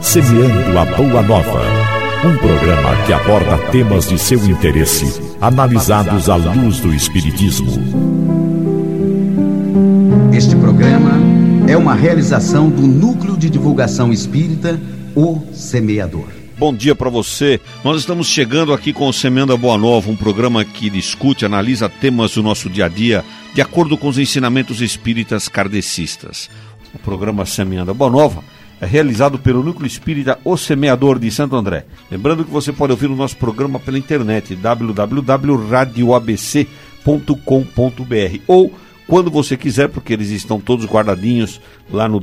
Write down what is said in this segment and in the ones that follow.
Semeando a Boa Nova, um programa que aborda temas de seu interesse, analisados à luz do Espiritismo. Este programa é uma realização do Núcleo de Divulgação Espírita, O Semeador. Bom dia para você. Nós estamos chegando aqui com o Semeando a Boa Nova, um programa que discute, analisa temas do nosso dia a dia, de acordo com os ensinamentos espíritas kardecistas. O programa Semeando a Boa Nova é realizado pelo Núcleo Espírita O Semeador de Santo André. Lembrando que você pode ouvir o nosso programa pela internet, www.radioabc.com.br, ou quando você quiser, porque eles estão todos guardadinhos lá no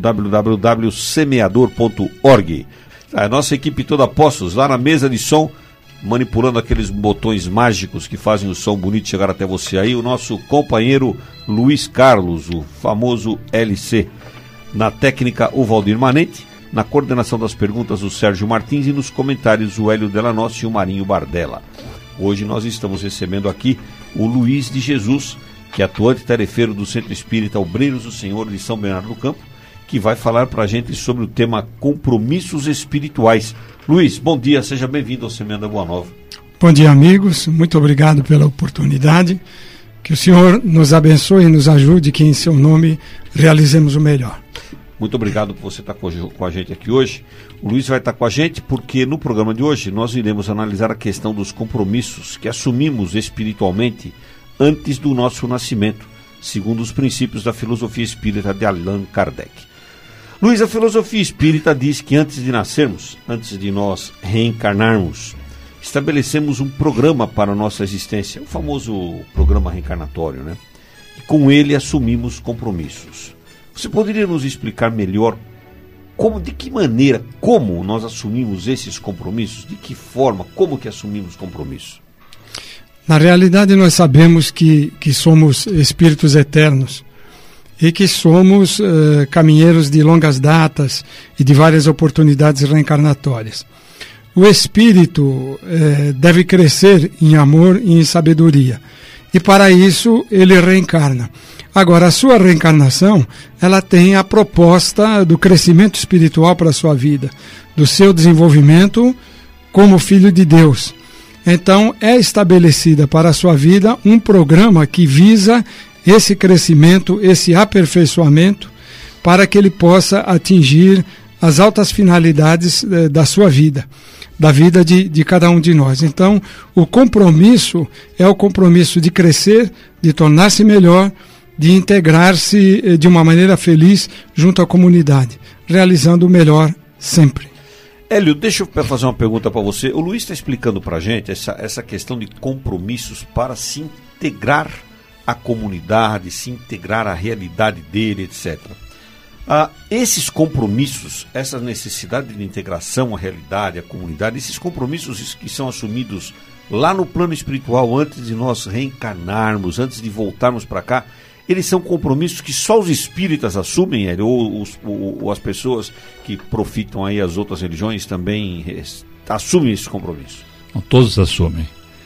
www.semeador.org. A nossa equipe toda postos lá na mesa de som, manipulando aqueles botões mágicos que fazem o som bonito chegar até você aí, o nosso companheiro Luiz Carlos, o famoso LC. Na técnica, o Valdir Manente, na coordenação das perguntas, o Sérgio Martins, e nos comentários, o Hélio Delanossi e o Marinho Bardella. Hoje nós estamos recebendo aqui o Luiz de Jesus, que é atuante tarefeiro do Centro Espírita Obreiros do Senhor de São Bernardo do Campo, que vai falar para a gente sobre o tema compromissos espirituais. Luiz, bom dia, seja bem-vindo ao Semeando a Boa Nova. Bom dia, amigos, muito obrigado pela oportunidade. Que o Senhor nos abençoe e nos ajude, que em seu nome realizemos o melhor. Muito obrigado por você estar com a gente aqui hoje. O Luiz vai estar com a gente porque no programa de hoje nós iremos analisar a questão dos compromissos que assumimos espiritualmente antes do nosso nascimento, segundo os princípios da filosofia espírita de Allan Kardec. Luiz, a filosofia espírita diz que antes de nascermos, antes de nós reencarnarmos, estabelecemos um programa para a nossa existência, o famoso programa reencarnatório, né? E com ele assumimos compromissos. Você poderia nos explicar melhor de que maneira, como nós assumimos esses compromissos? De que forma, como que assumimos compromissos? Na realidade, nós sabemos que somos espíritos eternos e que somos caminheiros de longas datas e de várias oportunidades reencarnatórias. O espírito deve crescer em amor e em sabedoria, e para isso ele reencarna. Agora, a sua reencarnação, ela tem a proposta do crescimento espiritual para a sua vida, do seu desenvolvimento como filho de Deus. Então, é estabelecida para a sua vida um programa que visa esse crescimento, esse aperfeiçoamento, para que ele possa atingir as altas finalidades da sua vida, da vida de cada um de nós. Então, o compromisso é o compromisso de crescer, de tornar-se melhor, de integrar-se de uma maneira feliz junto à comunidade, realizando o melhor sempre. Hélio, deixa eu fazer uma pergunta para você. O Luiz está explicando para a gente essa questão de compromissos para se integrar à comunidade, se integrar à realidade dele, etc. Esses compromissos, essa necessidade de integração à realidade, à comunidade, esses compromissos que são assumidos lá no plano espiritual, antes de nós reencarnarmos, antes de voltarmos para cá, eles são compromissos que só os espíritas assumem, ou as pessoas que profitam aí as outras religiões também assumem esse compromisso? Não, todos assumem,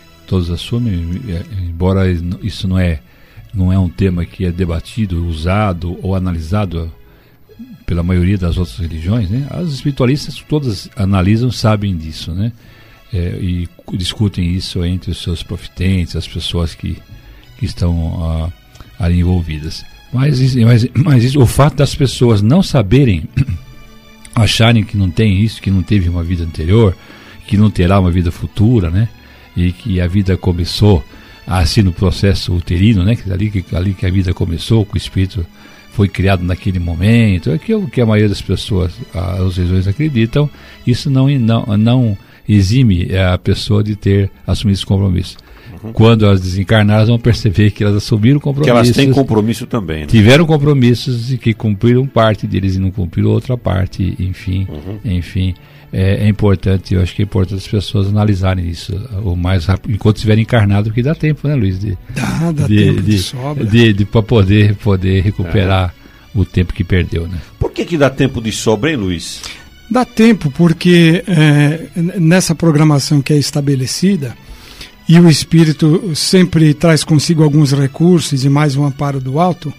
embora isso não é um tema que é debatido, usado ou analisado pela maioria das outras religiões, né? As espiritualistas todas analisam, sabem disso, né? E discutem isso entre os seus profitentes, as pessoas que estão ali envolvidas. Mas o fato das pessoas não saberem, acharem que não tem isso, que não teve uma vida anterior, que não terá uma vida futura, né? E que a vida começou assim no processo uterino, né? Ali que a vida começou, que o espírito foi criado naquele momento, é que a maioria das pessoas, as religiões acreditam. Isso não exime a pessoa de ter assumido esse compromisso. Quando elas desencarnaram, vão perceber que elas assumiram compromissos. Que elas têm compromisso também, né? Tiveram compromissos e que cumpriram parte deles e não cumpriram outra parte, enfim. É importante, eu acho que é importante as pessoas analisarem isso o mais rápido, enquanto estiverem encarnados, porque dá tempo, né, Luiz? Dá tempo de sobra. Para poder recuperar o tempo que perdeu, né? Por que dá tempo de sobra, hein, Luiz? Dá tempo porque nessa programação que é estabelecida, e o Espírito sempre traz consigo alguns recursos e mais um amparo do alto,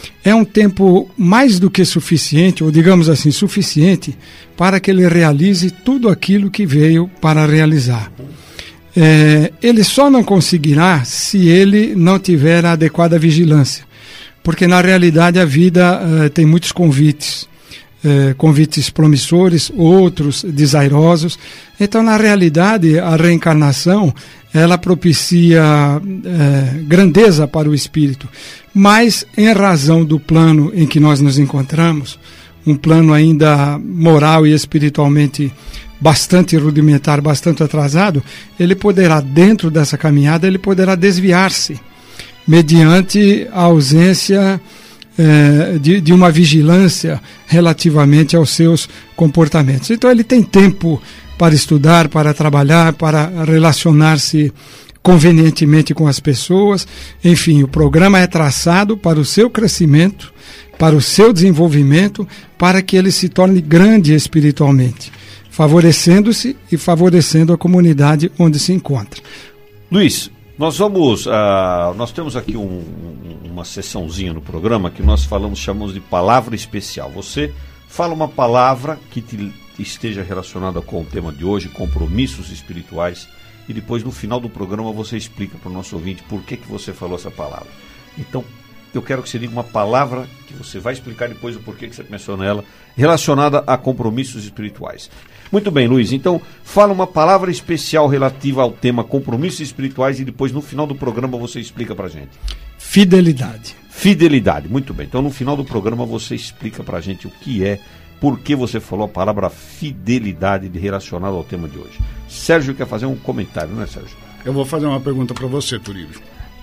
é um tempo mais do que suficiente, ou digamos assim, suficiente, para que ele realize tudo aquilo que veio para realizar. Ele só não conseguirá se ele não tiver a adequada vigilância, porque na realidade a vida tem muitos convites, convites promissores, outros desairosos. Então, na realidade, a reencarnação ela propicia grandeza para o espírito, mas em razão do plano em que nós nos encontramos, um plano ainda moral e espiritualmente bastante rudimentar, bastante atrasado, ele poderá, dentro dessa caminhada, ele poderá desviar-se mediante a ausência de uma vigilância relativamente aos seus comportamentos. Então ele tem tempo para estudar, para trabalhar, para relacionar-se convenientemente com as pessoas. Enfim, o programa é traçado para o seu crescimento, para o seu desenvolvimento, para que ele se torne grande espiritualmente, favorecendo-se e favorecendo a comunidade onde se encontra. Luiz, nós temos aqui uma sessãozinha no programa que nós chamamos de palavra especial. Você fala uma palavra que esteja relacionada com o tema de hoje, compromissos espirituais, e depois no final do programa você explica para o nosso ouvinte por que você falou essa palavra. Então, eu quero que você diga uma palavra que você vai explicar depois o porquê que você pensou nela, relacionada a compromissos espirituais. Muito bem, Luiz, então fala uma palavra especial relativa ao tema compromissos espirituais e depois no final do programa você explica pra gente. Fidelidade. Fidelidade, muito bem. Então no final do programa você explica pra gente o que é, por que você falou a palavra fidelidade relacionada ao tema de hoje. Sérgio quer fazer um comentário, não é, Sérgio? Eu vou fazer uma pergunta para você, Turíbio.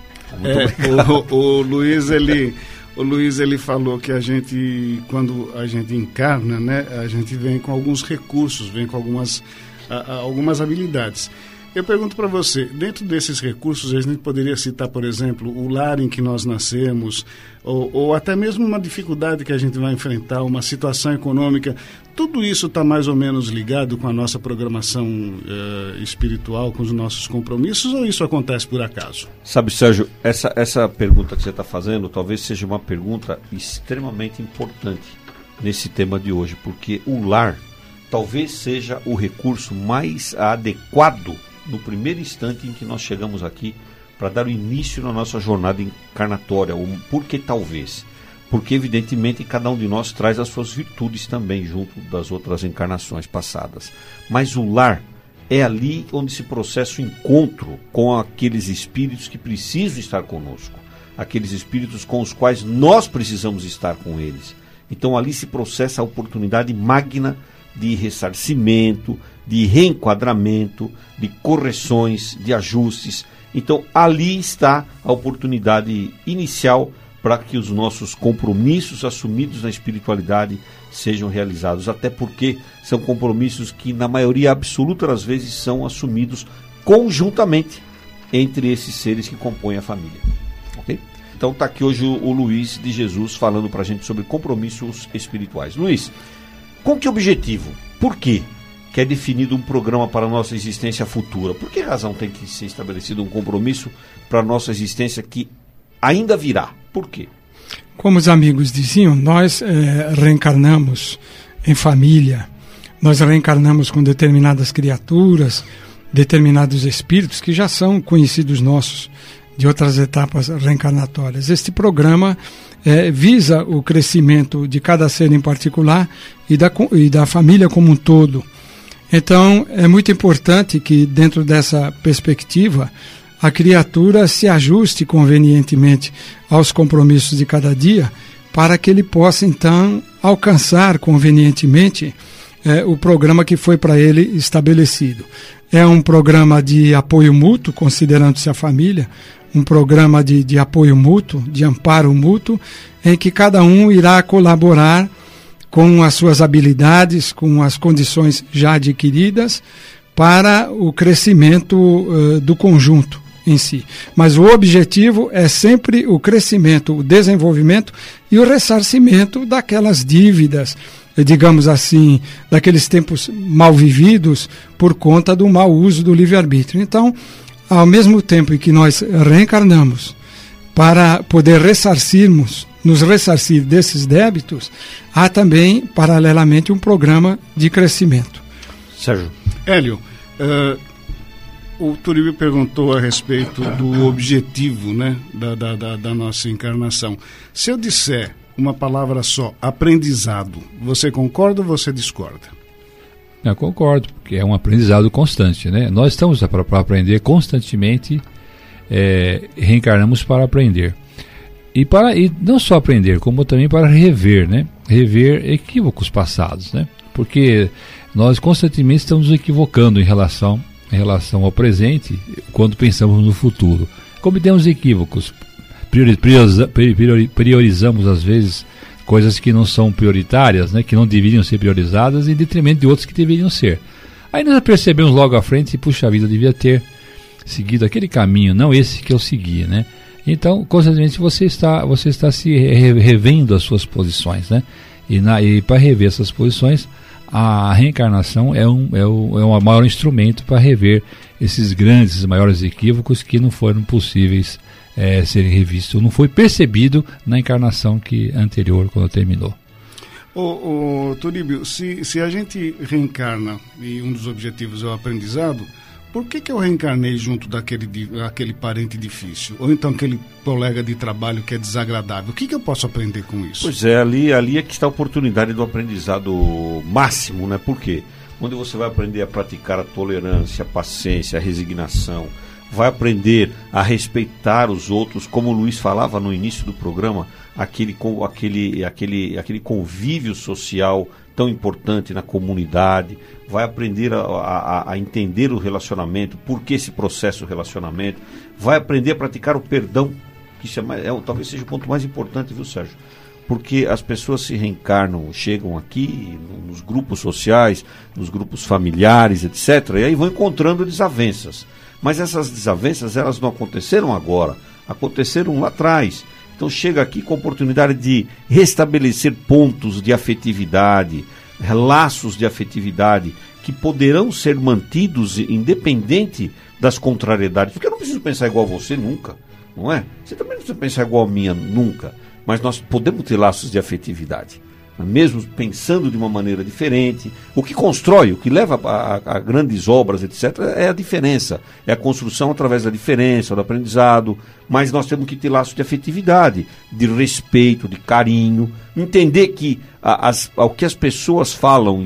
O Luiz ele falou que a gente, quando a gente encarna, né, a gente vem com alguns recursos, vem com algumas habilidades. Eu pergunto para você, dentro desses recursos, a gente poderia citar, por exemplo, o lar em que nós nascemos, ou até mesmo uma dificuldade que a gente vai enfrentar, uma situação econômica. Tudo isso está mais ou menos ligado com a nossa programação espiritual, com os nossos compromissos, ou isso acontece por acaso? Sabe, Sérgio, essa pergunta que você está fazendo talvez seja uma pergunta extremamente importante nesse tema de hoje, porque o lar talvez seja o recurso mais adequado no primeiro instante em que nós chegamos aqui para dar o início na nossa jornada encarnatória. Por que talvez? Porque evidentemente cada um de nós traz as suas virtudes também junto das outras encarnações passadas. Mas o lar é ali onde se processa o encontro com aqueles espíritos que precisam estar conosco, aqueles espíritos com os quais nós precisamos estar com eles. Então ali se processa a oportunidade magna de ressarcimento, de reenquadramento, de correções, de ajustes. Então ali está a oportunidade inicial para que os nossos compromissos assumidos na espiritualidade sejam realizados, até porque são compromissos que na maioria absoluta das vezes são assumidos conjuntamente entre esses seres que compõem a família. Ok? Então está aqui hoje o Luiz de Jesus falando para a gente sobre compromissos espirituais. Luiz, com que objetivo? Por quê que é definido um programa para a nossa existência futura? Por que razão tem que ser estabelecido um compromisso para a nossa existência que ainda virá? Por quê? Como os amigos diziam, nós reencarnamos em família, nós reencarnamos com determinadas criaturas, determinados espíritos que já são conhecidos nossos de outras etapas reencarnatórias. Este programa visa o crescimento de cada ser em particular e da família como um todo. Então, é muito importante que, dentro dessa perspectiva, a criatura se ajuste convenientemente aos compromissos de cada dia, para que ele possa, então, alcançar convenientemente o programa que foi para ele estabelecido. É um programa de apoio mútuo, considerando-se a família, um programa de apoio mútuo, de amparo mútuo, em que cada um irá colaborar com as suas habilidades, com as condições já adquiridas, para o crescimento do conjunto em si. Mas o objetivo é sempre o crescimento, o desenvolvimento e o ressarcimento daquelas dívidas, digamos assim, daqueles tempos mal vividos por conta do mau uso do livre-arbítrio. Então, ao mesmo tempo em que nós reencarnamos para poder ressarcirmos nos ressarcir desses débitos, há também, paralelamente, um programa de crescimento. Sérgio. Hélio, o Turíbio perguntou a respeito do objetivo, né, da nossa encarnação. Se eu disser uma palavra só, aprendizado, você concorda ou você discorda? Eu concordo, porque é um aprendizado constante, né? Nós estamos para aprender constantemente, reencarnamos para aprender. E não só aprender, como também para rever, né? Rever equívocos passados, né? Porque nós constantemente estamos nos equivocando em relação ao presente, quando pensamos no futuro. Cometemos equívocos, priorizamos às vezes coisas que não são prioritárias, né, que não deveriam ser priorizadas, em detrimento de outras que deveriam ser. Aí nós percebemos logo à frente, puxa vida, eu devia ter seguido aquele caminho, não esse que eu segui, né? Então, constantemente você está se revendo as suas posições, né? E para rever essas posições, a reencarnação é o maior instrumento para rever esses grandes, maiores equívocos que não foram possíveis serem revistos, não foi percebido na encarnação anterior, quando terminou. Turíbio, se a gente reencarna e um dos objetivos é o aprendizado, por que eu reencarnei junto daquele parente difícil? Ou então aquele colega de trabalho que é desagradável? O que eu posso aprender com isso? Pois é, ali é que está a oportunidade do aprendizado máximo, né? Por quê? Onde você vai aprender a praticar a tolerância, a paciência, a resignação, vai aprender a respeitar os outros, como o Luiz falava no início do programa, aquele convívio social tão importante na comunidade, vai aprender a entender o relacionamento, por que esse processo do relacionamento, vai aprender a praticar o perdão, que isso talvez seja o ponto mais importante, viu, Sérgio? Porque as pessoas se reencarnam, chegam aqui nos grupos sociais, nos grupos familiares, etc., e aí vão encontrando desavenças. Mas essas desavenças, elas não aconteceram agora, aconteceram lá atrás. Então chega aqui com a oportunidade de restabelecer pontos de afetividade, laços de afetividade, que poderão ser mantidos independente das contrariedades. Porque eu não preciso pensar igual a você nunca, não é? Você também não precisa pensar igual a minha nunca. Mas nós podemos ter laços de afetividade, mesmo pensando de uma maneira diferente. O que constrói, o que leva a grandes obras, etc., é a diferença, é a construção através da diferença, do aprendizado. Mas nós temos que ter laços de afetividade, de respeito, de carinho, entender que o que as pessoas falam,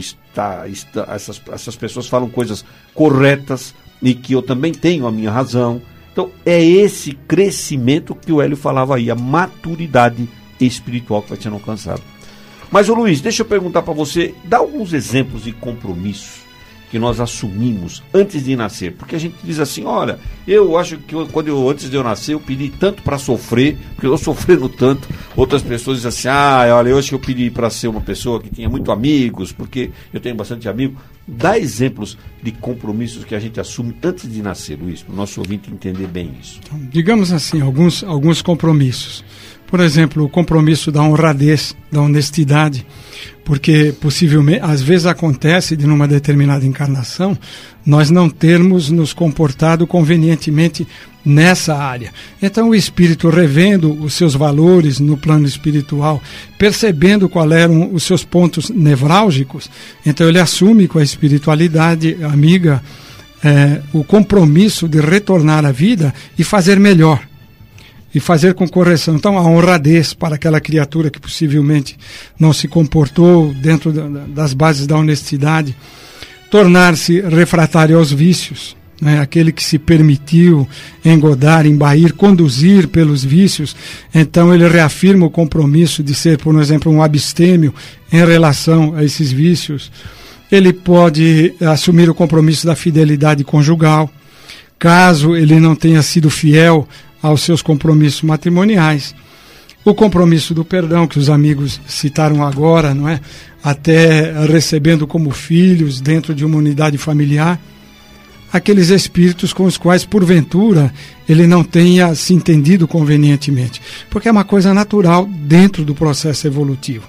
essas pessoas falam coisas corretas e que eu também tenho a minha razão. Então é esse crescimento que o Hélio falava aí, a maturidade espiritual que vai sendo alcançada. Mas, ô Luiz, deixa eu perguntar para você, dá alguns exemplos de compromissos que nós assumimos antes de nascer. Porque a gente diz assim, olha, eu acho que antes de eu nascer eu pedi tanto para sofrer, porque eu sofrendo tanto. Outras pessoas dizem assim, olha, eu acho que eu pedi para ser uma pessoa que tinha muito amigos, porque eu tenho bastante amigo. Dá exemplos de compromissos que a gente assume antes de nascer, Luiz, para o nosso ouvinte entender bem isso. Então, digamos assim, alguns compromissos. Por exemplo, o compromisso da honradez, da honestidade, porque possivelmente, às vezes acontece de numa determinada encarnação, nós não termos nos comportado convenientemente nessa área. Então o espírito, revendo os seus valores no plano espiritual, percebendo quais eram os seus pontos nevrálgicos, então ele assume com a espiritualidade amiga o compromisso de retornar à vida e fazer melhor. E fazer com correção. Então, a honradez para aquela criatura que possivelmente não se comportou dentro das bases da honestidade. Tornar-se refratário aos vícios, né? Aquele que se permitiu engodar, embair, conduzir pelos vícios. Então, ele reafirma o compromisso de ser, por exemplo, um abstêmio em relação a esses vícios. Ele pode assumir o compromisso da fidelidade conjugal. Caso ele não tenha sido fiel aos seus compromissos matrimoniais, o compromisso do perdão, que os amigos citaram agora, não é? Até recebendo como filhos dentro de uma unidade familiar, aqueles espíritos com os quais, porventura, ele não tenha se entendido convenientemente, porque é uma coisa natural dentro do processo evolutivo.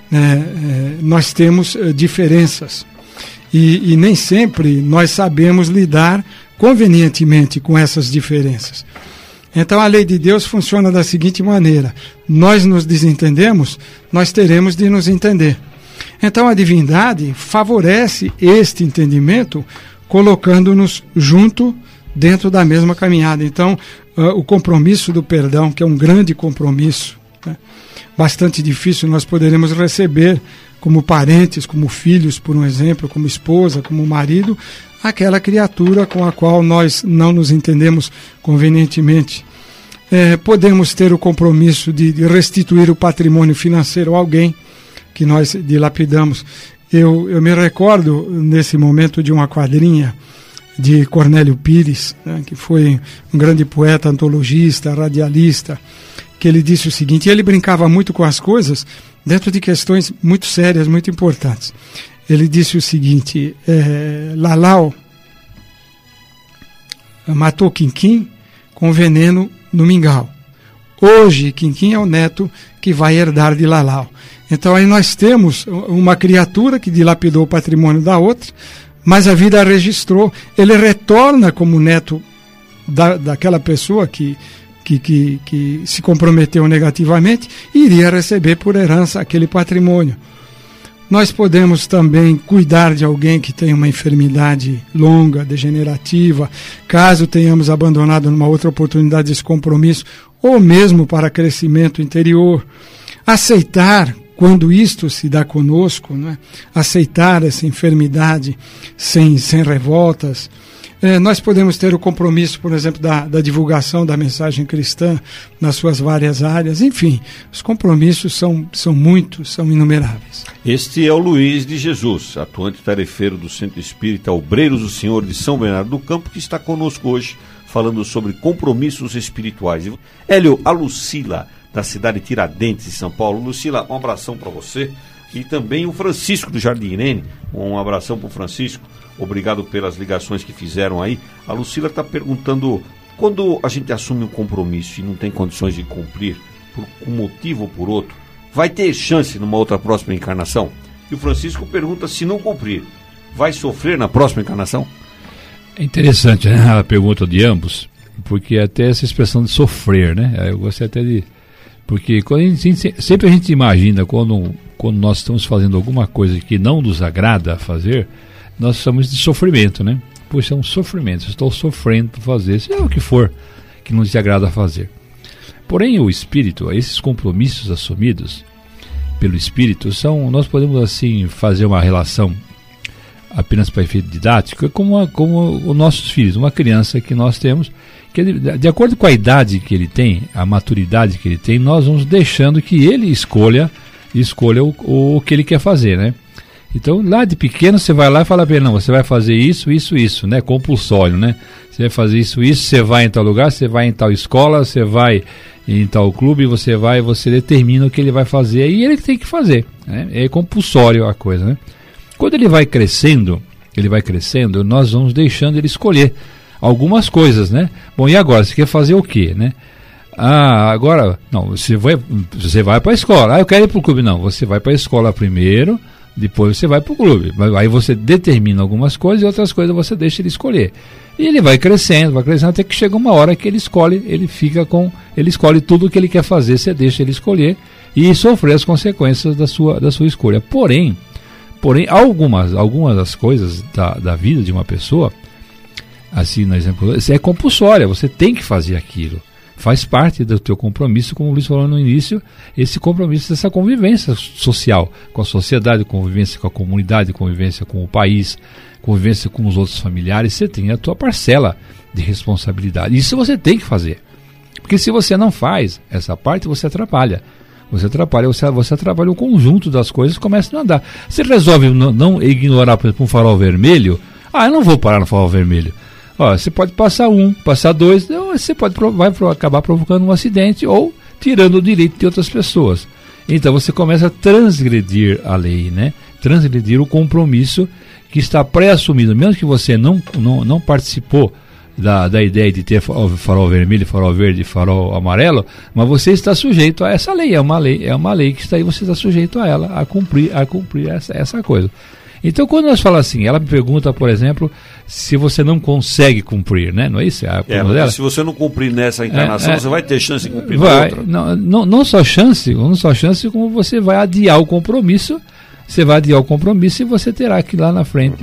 Nós temos diferenças e nem sempre nós sabemos lidar convenientemente com essas diferenças. Então a lei de Deus funciona da seguinte maneira: nós nos desentendemos, nós teremos de nos entender. Então a divindade favorece este entendimento, colocando-nos junto dentro da mesma caminhada. Então o compromisso do perdão, que é um grande compromisso, né, bastante difícil, nós poderemos receber como parentes, como filhos, por um exemplo, como esposa, como marido, aquela criatura com a qual nós não nos entendemos convenientemente. Podemos ter o compromisso de restituir o patrimônio financeiro a alguém que nós dilapidamos. Eu me recordo, nesse momento, de uma quadrinha de Cornélio Pires, né, que foi um grande poeta, antologista, radialista, que ele disse o seguinte, e ele brincava muito com as coisas dentro de questões muito sérias, muito importantes. Ele disse o seguinte, Lalau matou Quinquim com veneno no mingau. Hoje, Quinquim é o neto que vai herdar de Lalau. Então aí nós temos uma criatura que dilapidou o patrimônio da outra, mas a vida registrou. Ele retorna como neto daquela pessoa que se comprometeu negativamente e iria receber por herança aquele patrimônio. Nós podemos também cuidar de alguém que tem uma enfermidade longa, degenerativa, caso tenhamos abandonado numa outra oportunidade esse compromisso, ou mesmo para crescimento interior. Aceitar, quando isto se dá conosco, né? Aceitar essa enfermidade sem revoltas. Nós podemos ter o compromisso, por exemplo, da divulgação da mensagem cristã nas suas várias áreas. Enfim, os compromissos são muitos, são inumeráveis. Este é o Luiz de Jesus, atuante tarefeiro do Centro Espírita Obreiros do Senhor de São Bernardo do Campo, que está conosco hoje falando sobre compromissos espirituais. Hélio, a Lucila, da cidade de Tiradentes, de São Paulo. Lucila, um abração para você. E também o Francisco do Jardim Irene, um abração para o Francisco. Obrigado pelas ligações que fizeram aí. A Lucila está perguntando, quando a gente assume um compromisso e não tem condições de cumprir, por um motivo ou por outro, vai ter chance numa outra próxima encarnação? E o Francisco pergunta, se não cumprir, vai sofrer na próxima encarnação? É interessante, né, a pergunta de ambos, porque até essa expressão de sofrer, né? Eu gostei até de... Porque sempre a gente imagina, quando nós estamos fazendo alguma coisa que não nos agrada fazer, nós chamamos de sofrimento, né? Pois é um sofrimento, estou sofrendo por fazer, seja o que for que nos agrada fazer. Porém, o Espírito, esses compromissos assumidos pelo Espírito, nós podemos assim fazer uma relação apenas para efeito didático, como os nossos filhos, uma criança que nós temos, que de acordo com a idade que ele tem, a maturidade que ele tem, nós vamos deixando que ele escolha o que ele quer fazer, né? Então, lá de pequeno, você vai lá e fala para ele, não, você vai fazer isso, né? Compulsório, né? Você vai fazer isso, você vai em tal lugar, você vai em tal escola, você vai em tal clube, você determina o que ele vai fazer, e ele tem que fazer, né? É compulsório a coisa, né? Quando ele vai crescendo, nós vamos deixando ele escolher algumas coisas, né? Bom, e agora, você quer fazer o quê, né? Agora, não, você vai para a escola. Eu quero ir para o clube. Não, você vai para a escola primeiro, depois você vai para o clube. Aí você determina algumas coisas e outras coisas você deixa ele escolher. E ele vai crescendo, até que chega uma hora que ele escolhe, ele escolhe tudo o que ele quer fazer, você deixa ele escolher e sofrer as consequências da sua escolha. Porém, algumas das coisas da vida de uma pessoa, assim, no exemplo, é compulsória, você tem que fazer aquilo. Faz parte do teu compromisso, como o Luiz falou no início, esse compromisso dessa convivência social com a sociedade, convivência com a comunidade, convivência com o país, convivência com os outros familiares. Você tem a tua parcela de responsabilidade. Isso você tem que fazer. Porque se você não faz essa parte, você atrapalha. Você atrapalha o conjunto das coisas, começa a não andar. Você resolve não ignorar, por exemplo, um farol vermelho. Eu não vou parar no farol vermelho. Você pode passar passar dois, você vai acabar provocando um acidente ou tirando o direito de outras pessoas. Então você começa a transgredir a lei, né? Transgredir o compromisso que está pré-assumido, mesmo que você não participou da ideia de ter farol vermelho, farol verde, farol amarelo, mas você está sujeito a essa lei. É uma lei que está aí, você está sujeito a ela, a cumprir essa coisa. Então, quando nós falamos assim, ela me pergunta, por exemplo, se você não consegue cumprir, né? Não é isso? Dela? Se você não cumprir nessa encarnação, você vai ter chance de cumprir na outra. Não só chance, como você vai adiar o compromisso. Você vai adiar o compromisso e você terá que lá na frente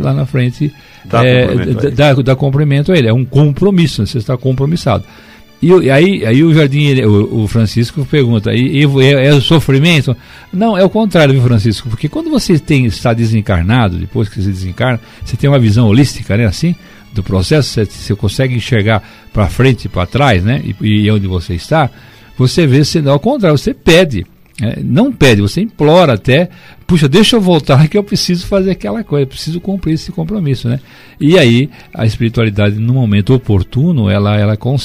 dar cumprimento a ele. É um compromisso, você está compromissado. E aí o Jardim, o Francisco pergunta, é o sofrimento? Não, é o contrário, viu, Francisco? Porque quando você está desencarnado, depois que você desencarna, você tem uma visão holística, né, assim, do processo, você consegue enxergar para frente e para trás, né, e onde você está, você vê, ao contrário, você pede. Não pede, você implora até, puxa, deixa eu voltar que eu preciso fazer aquela coisa, eu preciso cumprir esse compromisso, né? E aí a espiritualidade, no momento oportuno, ela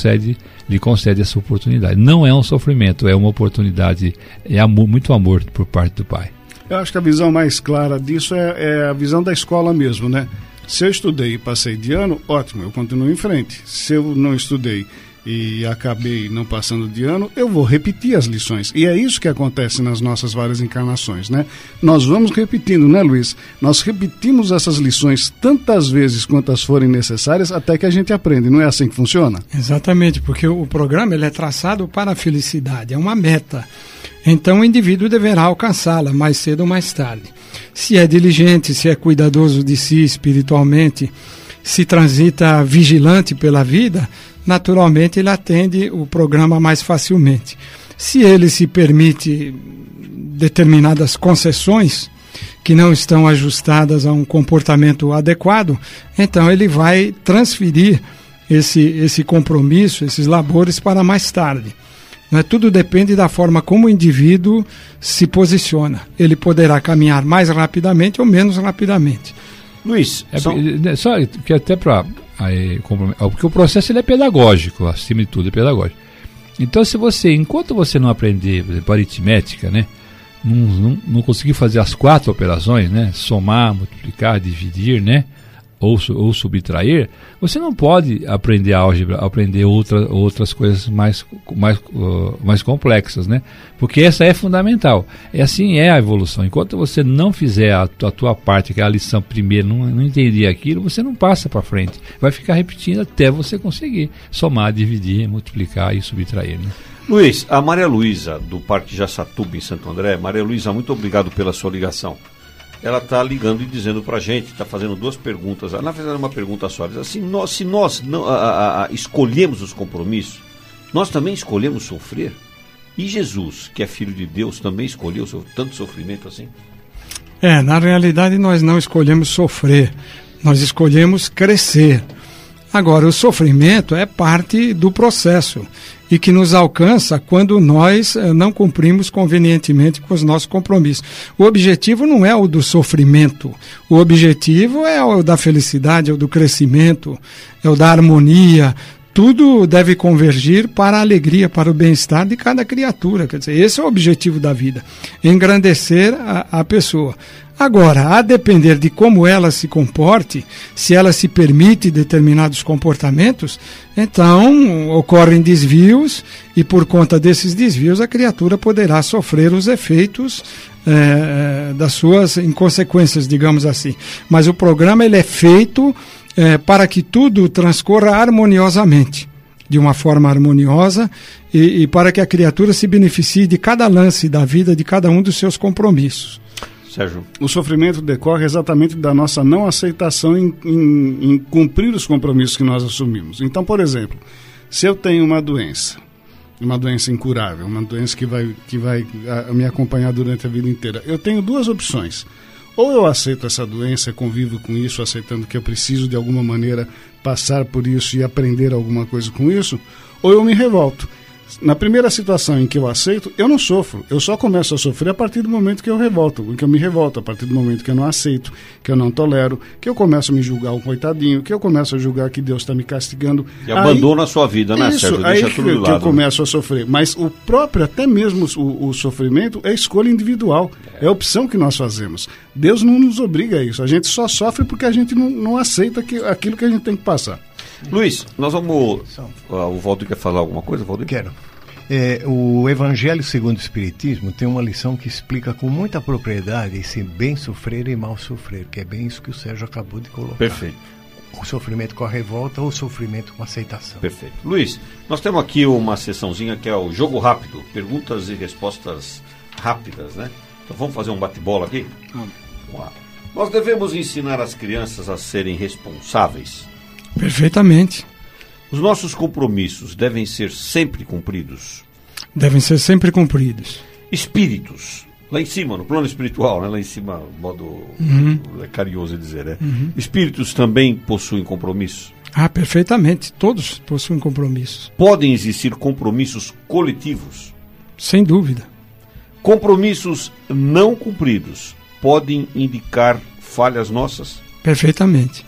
lhe concede essa oportunidade. Não é um sofrimento, é uma oportunidade, é amor, muito amor por parte do Pai. Eu acho que a visão mais clara disso é a visão da escola mesmo, né? Se eu estudei e passei de ano, ótimo, eu continuo em frente. Se eu não estudei e acabei não passando de ano, eu vou repetir as lições. E é isso que acontece nas nossas várias encarnações, né? Nós vamos repetindo, né, Luiz? Nós repetimos essas lições tantas vezes quantas forem necessárias até que a gente aprende. Não é assim que funciona? Exatamente, porque o programa ele é traçado para a felicidade, é uma meta. Então o indivíduo deverá alcançá-la mais cedo ou mais tarde. Se é diligente, se é cuidadoso de si espiritualmente, se transita vigilante pela vida, naturalmente ele atende o programa mais facilmente. Se ele se permite determinadas concessões que não estão ajustadas a um comportamento adequado, então ele vai transferir esse compromisso, esses labores para mais tarde. Tudo depende da forma como o indivíduo se posiciona. Ele poderá caminhar mais rapidamente ou menos rapidamente. Luiz, só que até para... porque o processo ele é pedagógico, acima de tudo é pedagógico. Então, enquanto você não aprender, por exemplo, aritmética, né, não conseguir fazer as 4 operações, né, somar, multiplicar, dividir, né, ou subtrair, você não pode aprender álgebra, aprender outras coisas mais complexas, né? Porque essa é fundamental. Assim é a evolução. Enquanto você não fizer a tua parte, que é a lição primeira, não entender aquilo, você não passa para frente. Vai ficar repetindo até você conseguir somar, dividir, multiplicar e subtrair, né? Luiz, a Maria Luísa, do Parque Jaçatuba, em Santo André. Maria Luísa, muito obrigado pela sua ligação. Ela está ligando e dizendo para a gente, está fazendo 2 perguntas. Ela fez uma pergunta só, diz assim, se nós não, escolhemos os compromissos, nós também escolhemos sofrer? E Jesus, que é Filho de Deus, também escolheu tanto sofrimento assim? Na realidade nós não escolhemos sofrer, nós escolhemos crescer. Agora, o sofrimento é parte do processo e que nos alcança quando nós não cumprimos convenientemente com os nossos compromissos. O objetivo não é o do sofrimento, o objetivo é o da felicidade, é o do crescimento, é o da harmonia. Tudo deve convergir para a alegria, para o bem-estar de cada criatura. Quer dizer, esse é o objetivo da vida, engrandecer a pessoa. Agora, a depender de como ela se comporte, se ela se permite determinados comportamentos, então ocorrem desvios e por conta desses desvios a criatura poderá sofrer os efeitos das suas inconsequências, digamos assim. Mas o programa ele é feito para que tudo transcorra harmoniosamente, de uma forma harmoniosa e para que a criatura se beneficie de cada lance da vida, de cada um dos seus compromissos. Sérgio. O sofrimento decorre exatamente da nossa não aceitação em cumprir os compromissos que nós assumimos. Então, por exemplo, se eu tenho uma doença incurável, uma doença que vai me acompanhar durante a vida inteira, eu tenho 2 opções. Ou eu aceito essa doença, convivo com isso, aceitando que eu preciso de alguma maneira passar por isso e aprender alguma coisa com isso, ou eu me revolto. Na primeira situação em que eu aceito, eu não sofro. Eu só começo a sofrer a partir do momento que eu me revolto, a partir do momento que eu não aceito, que eu não tolero, que eu começo a me julgar um coitadinho, que eu começo a julgar que Deus está me castigando. E abandona a sua vida, né, Sérgio? Deixa tudo de lado. Eu começo a sofrer. Mas o próprio, até mesmo o sofrimento, é escolha individual. É a opção que nós fazemos. Deus não nos obriga a isso. A gente só sofre porque a gente não aceita aquilo que a gente tem que passar. Luiz, nós vamos... o Valdir quer falar alguma coisa, Valdir? Quero. O Evangelho segundo o Espiritismo tem uma lição que explica com muita propriedade esse bem sofrer e mal sofrer, que é bem isso que o Sérgio acabou de colocar. Perfeito. O sofrimento com a revolta ou o sofrimento com a aceitação. Perfeito. Luiz, nós temos aqui uma sessãozinha que é o jogo rápido, perguntas e respostas rápidas, né? Então vamos fazer um bate-bola aqui? Vamos lá. Nós devemos ensinar as crianças a serem responsáveis? Perfeitamente. Os nossos compromissos devem ser sempre cumpridos? Devem ser sempre cumpridos. Espíritos, lá em cima, no plano espiritual, né? Lá em cima, modo carinhoso de dizer, né? Espíritos também possuem compromissos? Perfeitamente. Todos possuem compromissos. Podem existir compromissos coletivos? Sem dúvida. Compromissos não cumpridos podem indicar falhas nossas? Perfeitamente.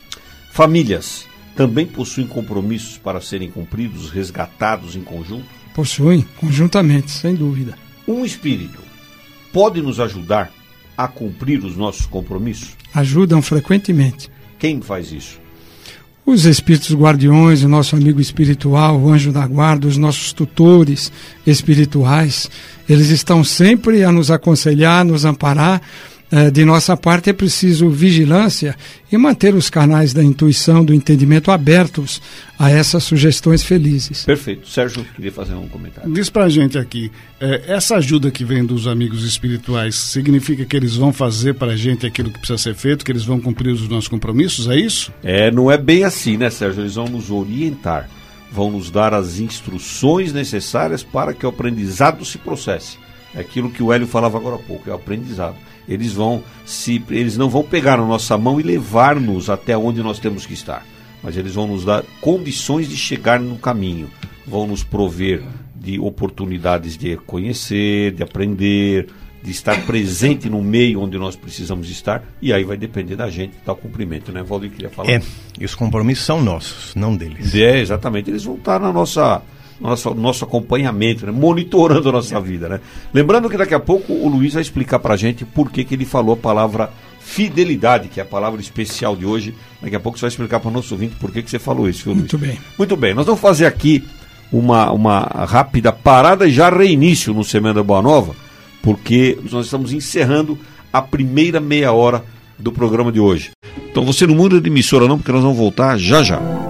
Famílias também possuem compromissos para serem cumpridos, resgatados em conjunto? Possuem, conjuntamente, sem dúvida. Um espírito pode nos ajudar a cumprir os nossos compromissos? Ajudam frequentemente. Quem faz isso? Os espíritos guardiões, o nosso amigo espiritual, o anjo da guarda, os nossos tutores espirituais, eles estão sempre a nos aconselhar, a nos amparar. De nossa parte é preciso vigilância e manter os canais da intuição, do entendimento abertos a essas sugestões felizes. Perfeito. Sérgio, queria fazer um comentário. Diz pra gente aqui, essa ajuda que vem dos amigos espirituais significa que eles vão fazer pra gente aquilo que precisa ser feito, que eles vão cumprir os nossos compromissos, é isso? Não é bem assim, né, Sérgio? Eles vão nos orientar, vão nos dar as instruções necessárias para que o aprendizado se processe. É aquilo que o Hélio falava agora há pouco, é o aprendizado. Eles não vão pegar na nossa mão e levar-nos até onde nós temos que estar, mas eles vão nos dar condições de chegar no caminho, vão nos prover de oportunidades de conhecer, de aprender, de estar presente no meio onde nós precisamos estar, e aí vai depender da gente dar o cumprimento, né? Valdir queria falar. E os compromissos são nossos, não deles. Exatamente, eles vão estar na nosso acompanhamento, né? Monitorando a nossa vida, né? Lembrando que daqui a pouco o Luiz vai explicar pra gente por que ele falou a palavra fidelidade, que é a palavra especial de hoje. Daqui a pouco você vai explicar para o nosso ouvinte por que você falou isso, viu, Luiz? Muito bem. Muito bem, nós vamos fazer aqui uma rápida parada e já reinício no Semana Boa Nova, porque nós estamos encerrando a primeira meia hora do programa de hoje. Então você não muda de emissora não, porque nós vamos voltar já já.